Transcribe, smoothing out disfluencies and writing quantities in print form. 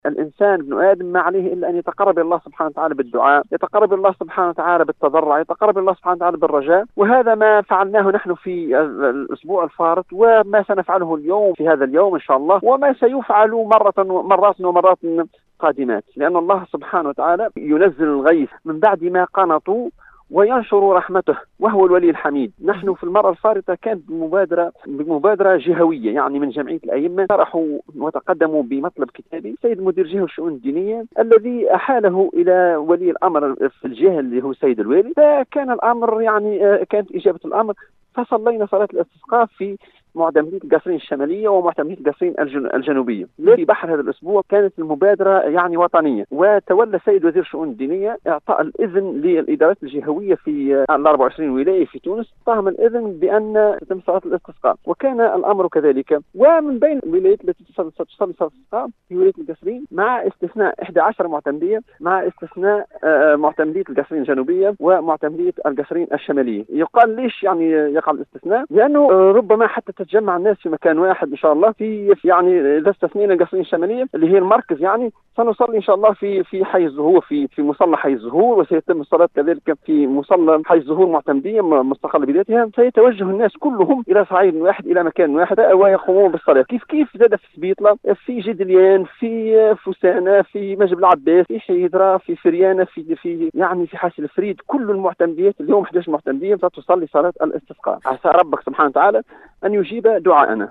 الإنسان ابن آدم ما عليه إلا أن يتقرب إلى الله سبحانه وتعالى بالدعاء، يتقرب إلى الله سبحانه وتعالى بالتضرع، يتقرب إلى الله سبحانه وتعالى بالرجاء. وهذا ما فعلناه نحن في الأسبوع الفارط، وما سنفعله اليوم في هذا اليوم إن شاء الله، وما سيفعل مرات ومرات قادمات، لأن الله سبحانه وتعالى ينزل الغيث من بعد ما قنطوا وينشر رحمته، وهو الولي الحميد. نحن في المرة الفارطة كانت بمبادرة جهوية، يعني من جمعية الأئمة طرحوا وتقدموا بمطلب كتابي سيد مدير جهة الشؤون الدينية الذي أحاله إلى ولي الأمر في الجهة اللي هو سيد الوالي. فكان الأمر يعني كانت إجابة الأمر، فصلينا صلاة الاستسقاء في معتمدية القصرين الشمالية ومعتمدية القصرين الجنوبية. في بحر هذا الأسبوع كانت المبادرة يعني وطنية، وتولى سيد وزير الشؤون الدينية إعطاء الإذن للإدارات الجهوية في 24 ولاية في تونس، أعطاهم الإذن بأن تتم صلاة الاستسقاء، وكان الأمر كذلك. ومن بين الولايات التي تصلي صلاة الاستسقاء في ولاية القصرين، مع استثناء 11 معتمدية، مع استثناء معتمدية القصرين الجنوبية ومعتمدية القصرين الشمالية. يقال ليش يعني يقع الاستثناء؟ لأنه ربما حتى تتجمع الناس في مكان واحد ان شاء الله. في يعني اذا استثنينا القصرين الشماليه اللي هي المركز، يعني سنصلي ان شاء الله في حي الزهور، في مصلى حي الزهور، وسيتم الصلاه كذلك في مصلى حي الزهور معتمديه مستقله بذاتها. سيتوجه الناس كلهم الى صعيد واحد، الى مكان واحد، ويقومون بالصلاه. كيف زاد في سبيطله، في جدليان، في فسانه، في مجب العباس، في حيدره، في فريانه، في يعني في حاسل الفريد. كل المعتمديات اليوم 11 معتمديه ستصلي صلاه الاستسقاء. عسى ربك سبحانه وتعالى أن يجيب دعاءنا.